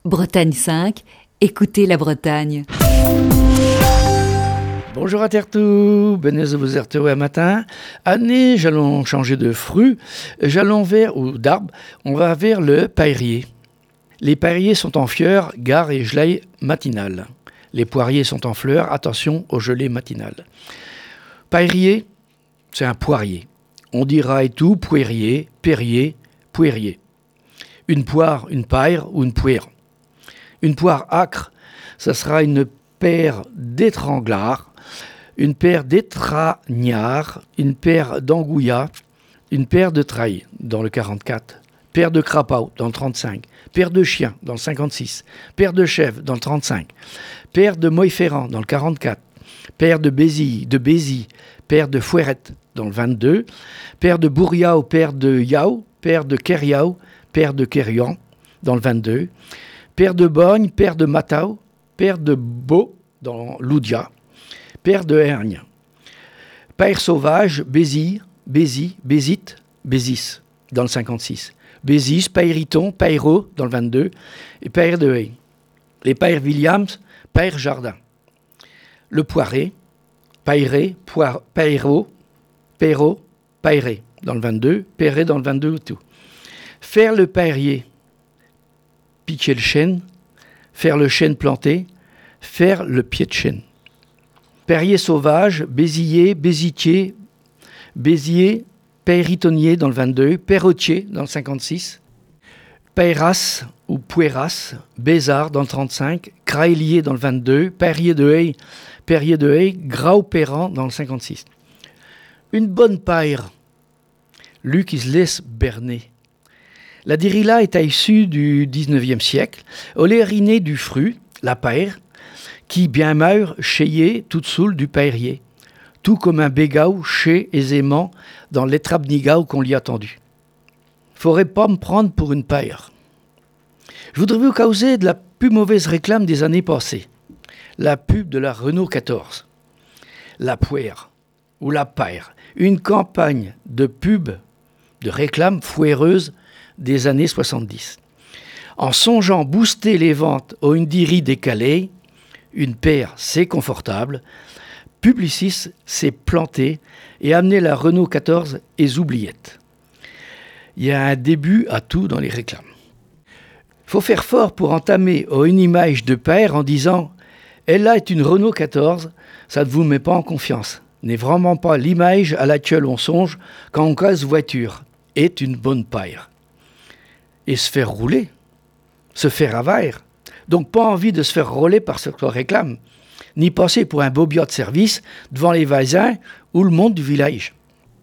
Bretagne 5, écoutez la Bretagne. Bonjour à Tertou, benez vous retrouver un matin. Année, j'allons changer de fruit, j'allons vers, ou d'arbre, on va vers le paillerier. Les pailleriers sont en fleurs, gare et gelée matinale. Les poiriers sont en fleurs, attention aux gelées matinales. Paillerier, c'est un poirier. On dira et tout, poirier, perrier, poirier. Une poire, une paille ou une poire. Une poire âcre, ça sera une paire d'étranglards, une paire d'étragnards, une paire d'angouillas, une paire de trailles dans le 44, paire de crapauds dans le 35, paire de chiens dans le 56, paire de chèvres dans le 35, paire de moïferrants dans le 44, paire de bézilles, paire de fouerettes dans le 22, paire de bourriao, paire de yao, paire de keriao, paire de kerian dans le 22, paire de bogne, paire de matao, paire de beau dans l'oudia, paire de hergne, paire sauvage, bézille, bézite, bézis dans le 56, bézis, pairiton, pairo dans le 22 et paire de haie. Les paires Williams, paire jardin. Le poiré, pairé, pairo, pairo, pairé dans le 22, pairé dans le 22 tout. Faire le pairier, pitcher le chêne, faire le chêne planté, faire le pied de chêne. Perrier sauvage, bézillier, bézitier, bézier, pairitonnier dans le 22, perrotier dans le 56, pairas ou pueras, bézard dans le 35, craélier dans le 22, perrier de haie, grau-perrant dans le 56. Une bonne paire, lui qui se laisse berner. La dirilla est issue du 19e siècle, olérinée du fruit, la paire, qui bien meurt chéillé toute soule du pairier, tout comme un bégaou chez aisément dans l'étrabnigaou qu'on l'y a tendu. Faudrait pas me prendre pour une paire. Je voudrais vous causer de la plus mauvaise réclame des années passées, la pub de la Renault 14, la poire ou la paire, une campagne de pub, de réclame foireuse des années 70. En songeant booster les ventes au Indiri décalé, une paire c'est confortable, Publicis s'est planté et amené la Renault 14 et oubliettes. Il y a un début à tout dans les réclames. Faut faire fort pour entamer une image de paire en disant « Elle là est une Renault 14, ça ne vous met pas en confiance. N'est vraiment pas l'image à laquelle on songe quand on casse voiture. Est une bonne paire. » Et se faire rouler, se faire avare. Donc pas envie de se faire rouler par ce qu'on réclame, ni passer pour un bobia de service devant les voisins ou le monde du village.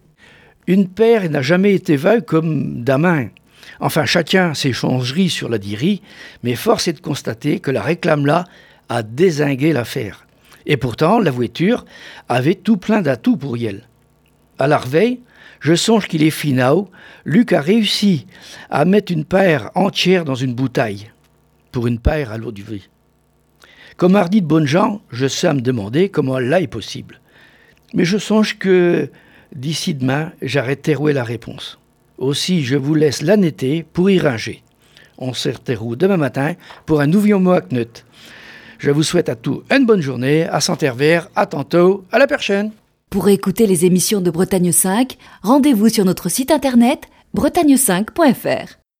Une paire n'a jamais été vue comme d'amain. Enfin, chacun ses changeries sur la dirie, mais force est de constater que la réclame-là a dézingué l'affaire. Et pourtant, la voiture avait tout plein d'atouts pour elle. À la reveille, je songe qu'il est finao, Luc a réussi à mettre une paire entière dans une bouteille, pour une paire à l'eau du vie. Comme hardi de bonnes gens, je sais à me demander comment là est possible. Mais je songe que d'ici demain, j'arrête de la réponse. Aussi, je vous laisse l'annéter pour y ranger. On se retrouve demain matin pour un nouveau mot à Knut. Je vous souhaite à tous une bonne journée, à Saint-Herbert, à tantôt, à la prochaine. Pour écouter les émissions de Bretagne 5, rendez-vous sur notre site internet bretagne5.fr.